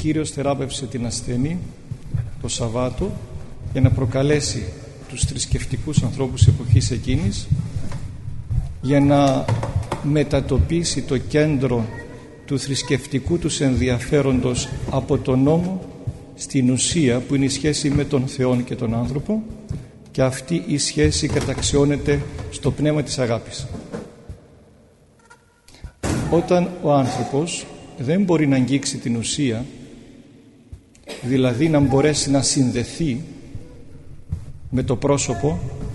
Κύριος θεράπευσε την ασθενή το Σαββάτο για να προκαλέσει τους θρησκευτικούς ανθρώπους εποχής εκείνης, για να μετατοπίσει το κέντρο του θρησκευτικού τους ενδιαφέροντος από τον νόμο στην ουσία, που είναι η σχέση με τον Θεό και τον άνθρωπο, και αυτή η σχέση καταξιώνεται στο πνεύμα της αγάπης. Όταν ο άνθρωπος δεν μπορεί να αγγίξει την ουσία, δηλαδή να μπορέσει να συνδεθεί με το πρόσωπο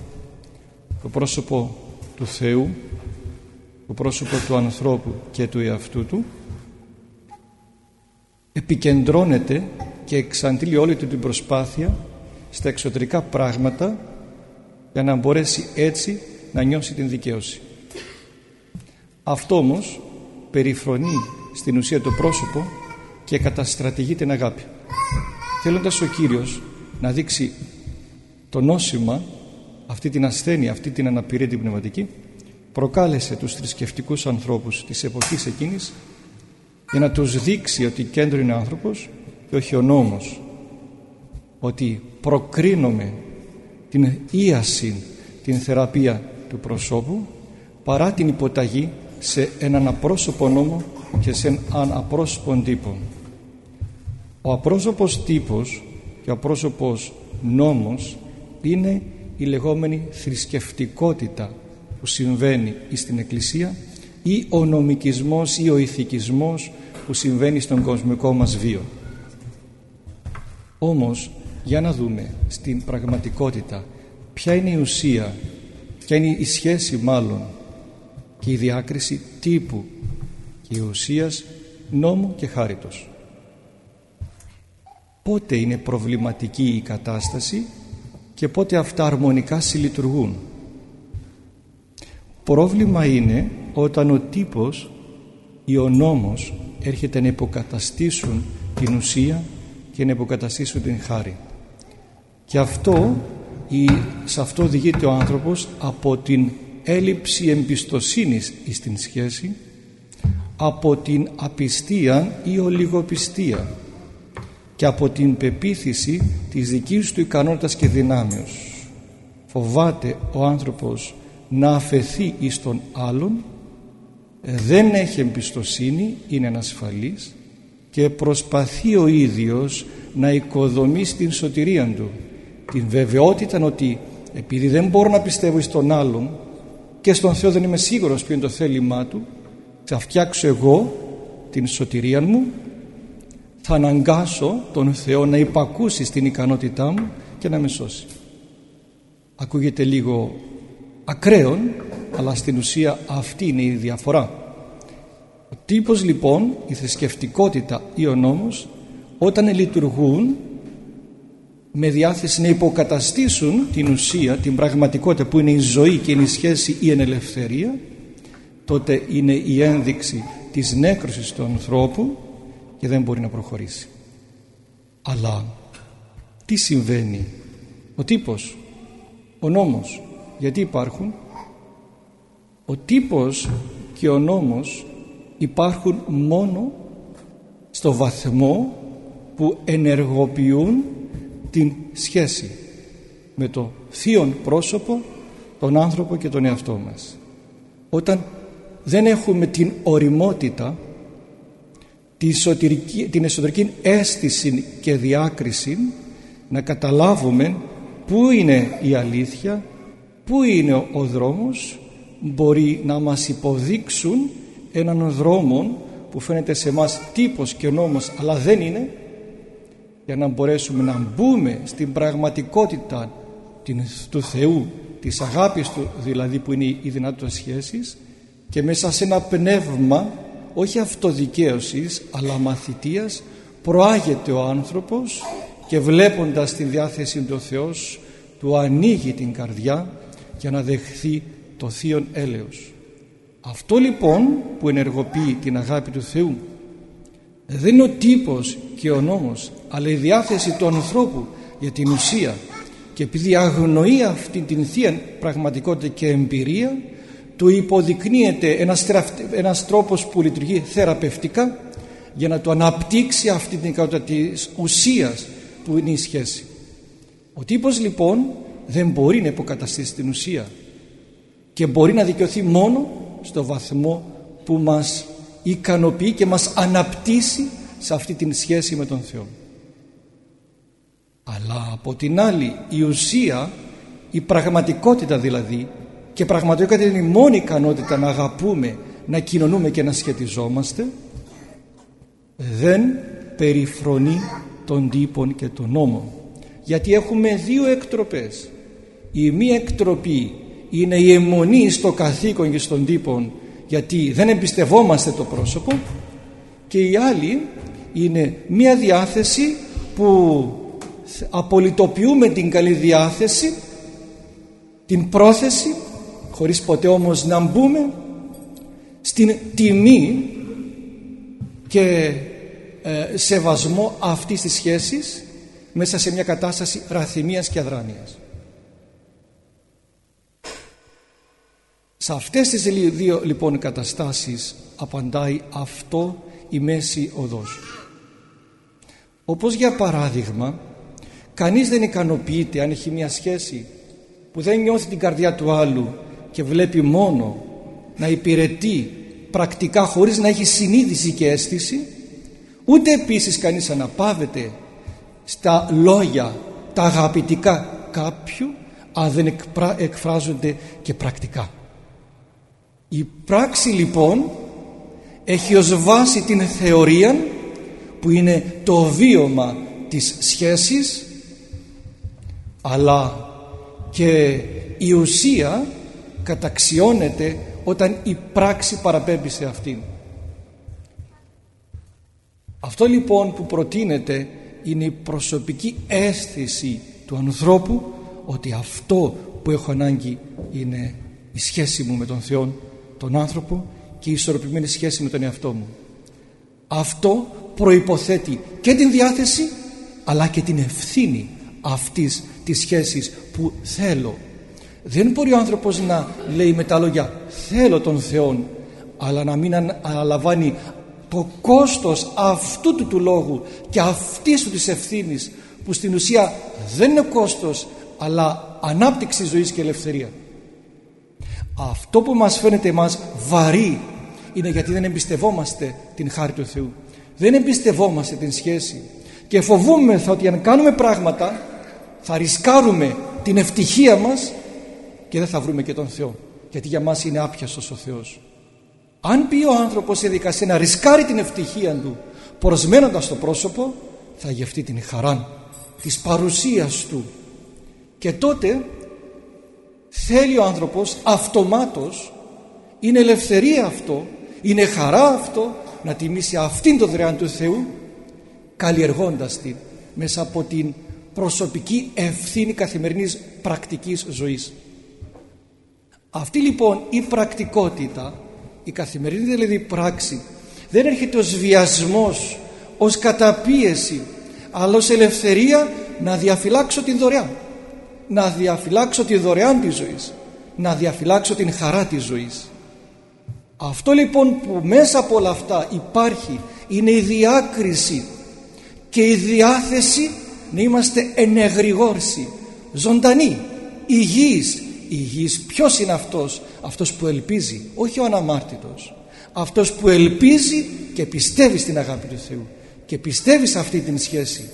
του Θεού, το πρόσωπο του ανθρώπου και του εαυτού του, επικεντρώνεται και εξαντλεί όλη του την προσπάθεια στα εξωτερικά πράγματα για να μπορέσει έτσι να νιώσει την δικαίωση. Αυτό όμως περιφρονεί στην ουσία το πρόσωπο και καταστρατηγεί την αγάπη. Θέλοντας ο Κύριος να δείξει το νόσημα, αυτή την ασθένεια, αυτή την αναπηρία την πνευματική, προκάλεσε τους θρησκευτικούς ανθρώπους της εποχής εκείνης για να τους δείξει ότι κέντρο είναι ο άνθρωπος και όχι ο νόμος, ότι προκρίνουμε την ίαση, την θεραπεία του προσώπου παρά την υποταγή σε έναν απρόσωπο νόμο και σε έναν απρόσωπον τύπο. Ο απρόσωπος τύπος και ο απρόσωπος νόμος είναι η λεγόμενη θρησκευτικότητα που συμβαίνει στην Εκκλησία ή ο νομικισμός ή ο ηθικισμός που συμβαίνει στον κοσμικό μας βίο. Όμως για να δούμε στην πραγματικότητα ποια είναι η ουσία, ποια είναι η σχέση μάλλον και η διάκριση τύπου και ουσίας νόμου και χάριτος. Πότε είναι προβληματική η κατάσταση και πότε αυτά αρμονικά συλλειτουργούν. Πρόβλημα είναι όταν ο τύπος ή ο νόμος έρχεται να υποκαταστήσουν την ουσία και να υποκαταστήσουν την χάρη. Και σε αυτό οδηγείται ο άνθρωπος από την έλλειψη εμπιστοσύνης στην σχέση, από την απιστία ή ολιγοπιστία και από την πεποίθηση της δικής του ικανότητας και δυνάμεως. Φοβάται ο άνθρωπος να αφαιθεί εις τον άλλον, δεν έχει εμπιστοσύνη, είναι ανασφαλής και προσπαθεί ο ίδιος να οικοδομήσει την σωτηρία του, την βεβαιότητα ότι επειδή δεν μπορώ να πιστεύω εις τον άλλον και στον Θεό δεν είμαι σίγουρος ποιο είναι το θέλημά του, θα φτιάξω εγώ την σωτηρία μου, θα αναγκάσω τον Θεό να υπακούσει στην ικανότητά μου και να με σώσει. Ακούγεται λίγο ακραίον, αλλά στην ουσία αυτή είναι η διαφορά. Ο τύπος λοιπόν, η θρησκευτικότητα ή ο νόμος, όταν λειτουργούν με διάθεση να υποκαταστήσουν την ουσία, την πραγματικότητα που είναι η ζωή και είναι η σχέση ή η ελευθερία, τότε είναι η ένδειξη της νέκρωσης του ανθρώπου και δεν μπορεί να προχωρήσει. Αλλά τι συμβαίνει? Ο τύπος, ο νόμος, γιατί υπάρχουν? Ο τύπος και ο νόμος υπάρχουν μόνο στο βαθμό που ενεργοποιούν την σχέση με το θείον πρόσωπο, τον άνθρωπο και τον εαυτό μας. Όταν δεν έχουμε την οριμότητα, την εσωτερική αίσθηση και διάκριση να καταλάβουμε πού είναι η αλήθεια, πού είναι ο δρόμος, μπορεί να μας υποδείξουν έναν δρόμο που φαίνεται σε εμάς τύπος και νόμος αλλά δεν είναι, για να μπορέσουμε να μπούμε στην πραγματικότητα του Θεού, της αγάπης του δηλαδή, που είναι η δυνατότητα σχέσης, και μέσα σε ένα πνεύμα όχι αυτοδικαίωσης αλλά μαθητείας προάγεται ο άνθρωπος και βλέποντας την διάθεση του Θεός του ανοίγει την καρδιά για να δεχθεί το θείον έλεος. Αυτό λοιπόν που ενεργοποιεί την αγάπη του Θεού δεν είναι ο τύπος και ο νόμος, αλλά η διάθεση του ανθρώπου για την ουσία, και επειδή αγνοεί αυτή την θεία πραγματικότητα και εμπειρία, του υποδεικνύεται ένας τρόπος που λειτουργεί θεραπευτικά για να του αναπτύξει αυτή την ικανότητα της ουσίας που είναι η σχέση. Ο τύπος λοιπόν δεν μπορεί να υποκαταστήσει την ουσία και μπορεί να δικαιωθεί μόνο στο βαθμό που μας ικανοποιεί και μας αναπτύσσει σε αυτή την σχέση με τον Θεό. Αλλά από την άλλη η ουσία, η πραγματικότητα δηλαδή, και πραγματικότητα είναι η μόνη ικανότητα να αγαπούμε, να κοινωνούμε και να σχετιζόμαστε, δεν περιφρονεί τον τύπον και τον νόμο, γιατί έχουμε δύο εκτροπές. Η μία εκτροπή είναι η αιμονή στο καθήκον και στον τύπον, γιατί δεν εμπιστευόμαστε το πρόσωπο, και η άλλη είναι μία διάθεση που απολυτοποιούμε την καλή διάθεση, την πρόθεση, χωρίς ποτέ όμως να μπούμε στην τιμή και σεβασμό αυτής της σχέσης μέσα σε μια κατάσταση ραθυμίας και αδράνειας. Σε αυτές τις δύο λοιπόν καταστάσεις απαντάει αυτό η μέση οδός. Όπως για παράδειγμα, κανείς δεν ικανοποιείται αν έχει μια σχέση που δεν νιώθει την καρδιά του άλλου και βλέπει μόνο να υπηρετεί πρακτικά χωρίς να έχει συνείδηση και αίσθηση, ούτε επίσης κανείς αναπαύεται στα λόγια τα αγαπητικά κάποιου αν δεν εκφράζονται και πρακτικά. Η πράξη λοιπόν έχει ως βάση την θεωρία που είναι το βίωμα της σχέσης, αλλά και η ουσία καταξιώνεται όταν η πράξη παραπέμπει σε αυτήν. Αυτό λοιπόν που προτείνεται είναι η προσωπική αίσθηση του ανθρώπου ότι αυτό που έχω ανάγκη είναι η σχέση μου με τον Θεό, τον άνθρωπο, και η ισορροπημένη σχέση με τον εαυτό μου. Αυτό προϋποθέτει και την διάθεση αλλά και την ευθύνη αυτής της σχέσης που θέλω. Δεν μπορεί ο άνθρωπος να λέει με τα λόγια θέλω τον Θεό, αλλά να μην αναλαμβάνει το κόστος αυτού του λόγου και αυτής του της ευθύνης, που στην ουσία δεν είναι κόστος αλλά ανάπτυξη ζωής και ελευθερία. Αυτό που μας φαίνεται εμάς βαρύ είναι γιατί δεν εμπιστευόμαστε την χάρη του Θεού, δεν εμπιστευόμαστε την σχέση και φοβούμεθα ότι αν κάνουμε πράγματα θα ρισκάρουμε την ευτυχία μας και δεν θα βρούμε και τον Θεό, γιατί για μας είναι άπιαστος ο Θεός. Αν πει ο άνθρωπος σε δικασία να ρισκάρει την ευτυχία του προσμένοντας το πρόσωπο, θα γευτεί την χαρά της παρουσίας του, και τότε θέλει ο άνθρωπος αυτομάτως, είναι ελευθερία αυτό, είναι χαρά αυτό, να τιμήσει αυτήν το δωρεάν του Θεού, καλλιεργώντας την μέσα από την προσωπική ευθύνη καθημερινής πρακτικής ζωής. Αυτή λοιπόν η πρακτικότητα, η καθημερινή δηλαδή πράξη, δεν έρχεται ως βιασμός, ως καταπίεση, αλλά ως ελευθερία να διαφυλάξω την δωρεάν, να διαφυλάξω τη δωρεάν της ζωής, να διαφυλάξω την χαρά της ζωής. Αυτό λοιπόν που μέσα από όλα αυτά υπάρχει είναι η διάκριση και η διάθεση να είμαστε ενεγρηγόρσοι, ζωντανοί, υγιείς. Υγιής ποιος είναι αυτός? Αυτός που ελπίζει, όχι ο αναμάρτητος, αυτός που ελπίζει και πιστεύει στην αγάπη του Θεού και πιστεύει σε αυτή την σχέση.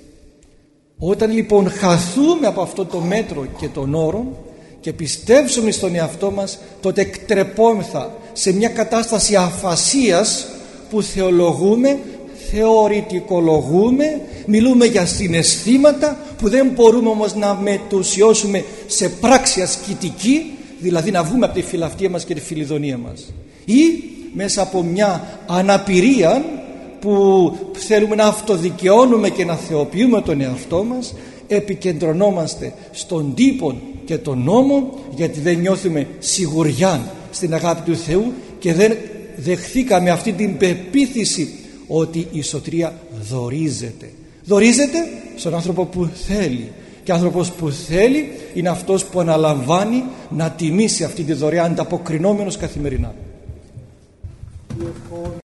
Όταν λοιπόν χαθούμε από αυτό το μέτρο και τον όρο και πιστεύσουμε στον εαυτό μας, τότε εκτρεπόμεθα σε μια κατάσταση αφασίας που θεολογούμε, θεωρητικολογούμε, μιλούμε για συναισθήματα που δεν μπορούμε όμως να μετουσιώσουμε σε πράξη ασκητική, δηλαδή να βγούμε από τη φιλαυτία μας και τη φιλιδονία μας, ή μέσα από μια αναπηρία που θέλουμε να αυτοδικαιώνουμε και να θεοποιούμε τον εαυτό μας, επικεντρωνόμαστε στον τύπο και τον νόμο, γιατί δεν νιώθουμε σιγουριά στην αγάπη του Θεού και δεν δεχθήκαμε αυτή την πεποίθηση ότι η σωτηρία δωρίζεται στον άνθρωπο που θέλει, και άνθρωπος που θέλει είναι αυτός που αναλαμβάνει να τιμήσει αυτή τη δωρεά ανταποκρινόμενος καθημερινά.